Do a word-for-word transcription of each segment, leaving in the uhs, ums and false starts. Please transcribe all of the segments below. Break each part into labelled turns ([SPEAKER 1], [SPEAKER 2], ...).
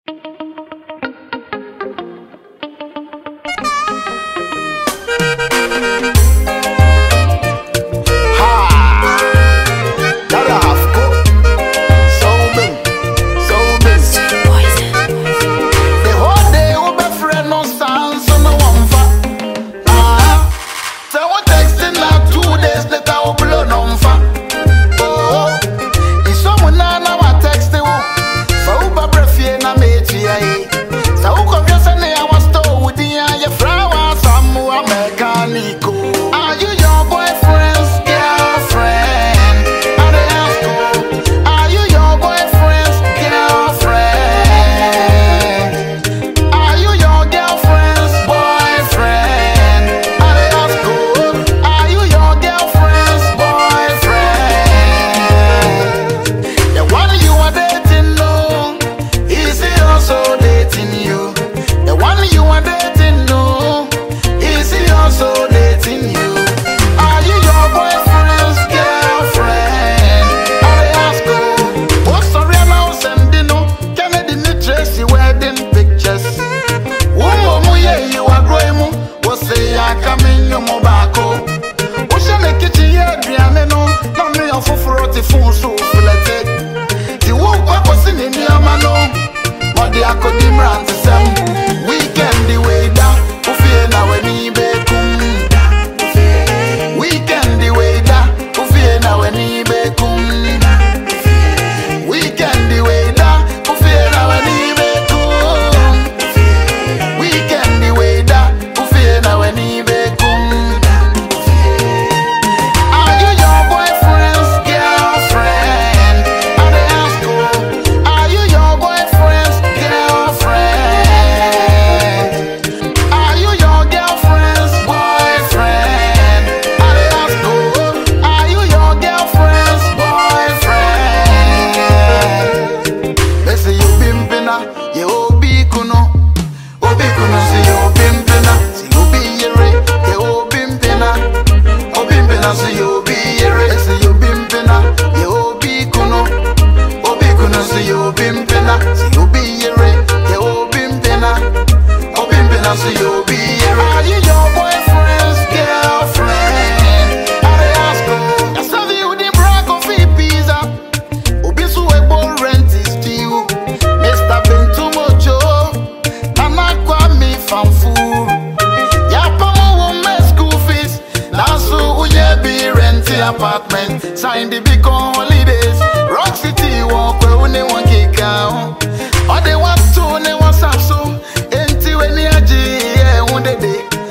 [SPEAKER 1] Apartment, sign the big holidays. Rock City walk where when they want kick out. Or they want to, they want some so. Enti when they are G, yeah, one day.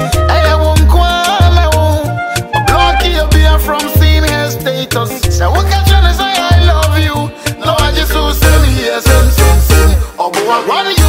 [SPEAKER 1] I won't call, I won't block you beer from seeing her status. So what can you say I love you? No, I just so send me here, send, send, send. Or go run you.